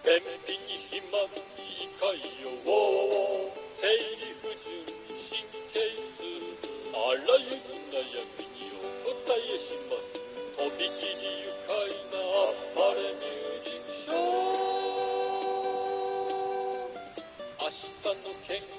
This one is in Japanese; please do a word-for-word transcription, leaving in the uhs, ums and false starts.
便秘に肥満に胃潰瘍生理不順神経痛あらゆる悩みにお答えします。とびきり愉快なあっぱれミュージックショー。明日の健